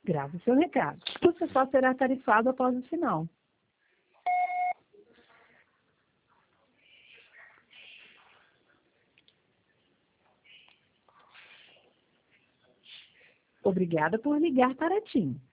Grave seu recado. Você só será tarifado após o sinal. Obrigada por ligar para a TIM.